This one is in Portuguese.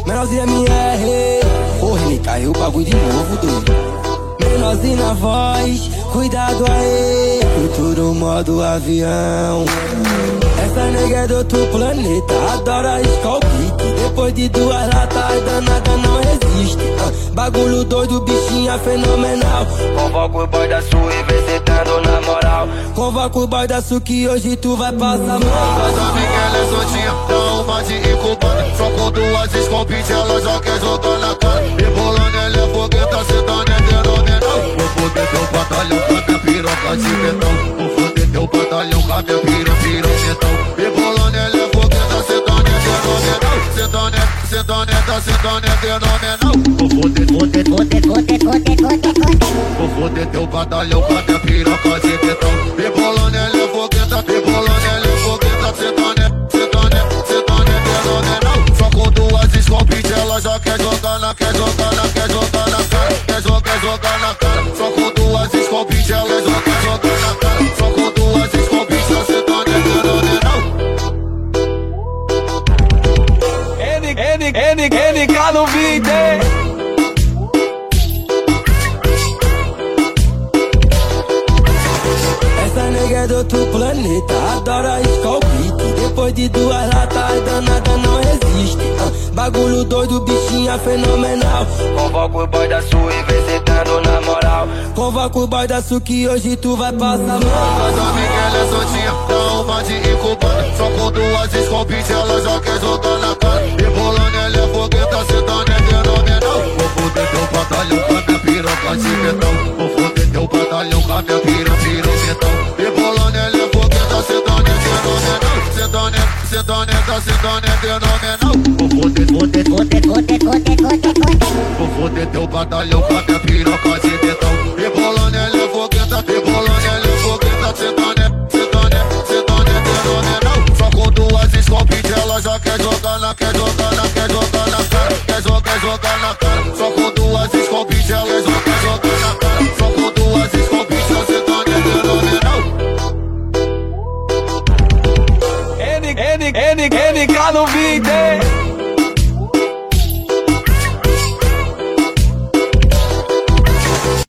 Menorzinha MR, porra, ele caiu o bagulho de novo, doido. Menorzinho na voz, cuidado aí, futuro modo avião. Essa nega é do outro planeta, adora Skull Beat. Depois de 2 latas, a danada não resiste. Bagulho doido, bichinha fenomenal. Convoca o boy da sua e vem sentando na moral. Convoca o boy da sua que hoje tu vai passar mal. Mas a Miguel é soltinha, dá uma de incubana. Só com 2 Skull Beat ela já quer jogar na cara. Rebolando ela é fogueta, cetando é fenomenal. Vou foder teu batalhão com a minha piroca de betão. Vou foder teu batalhão com a minha piroca. Rebolando ela é fogueta, cetando é fenomenal. Cetando é fenomenal. Vou foder teu batalhão com a minha piroca de betão. Rebolando ela é fogueta, cetando é fenomenal. Só com 2 Skull Beat ela já quer jogar na cara. Quer jogar na cara. Só com 2 Skull Beat ela já quer jogar na cara. Só com 2 Skull Beat ela cetando é fenomenal. NK no beat. Essa nega é do outro planeta, adora Skull Beat. Depois de 2 latas, a danada não resiste. Bagulho doido, bichinha fenomenal. Convoca o boy da sua e vem sentando na moral. Convoca o boy da sua que hoje tu vai passar mal. Mas a Miguel é soltinha, dá uma de incubana. Só com 2 Skull Beat ela já quer jogar na cara. Rebolando ela é fogueta, cetando é fenomenal. Vou foder teu batalhão com a minha piroca de betão. Vou foder teu batalhão com a minha piroca de betão. Rebolando ela é fogueta, cetando é fenomenal. Cetando é fenomenal. Vou foder teu batalhão com a minha piroca de betão. Rebolando ela é fogueta, cetando é fenomenal. Só com 2 Skull Beat ela já quer jogar na cara. Quer jogar na cara. Só com 2 Skull Beat ela já quer jogar na cara. Só com 2 Skull Beat ela cetando é fenomenal. NK no beat.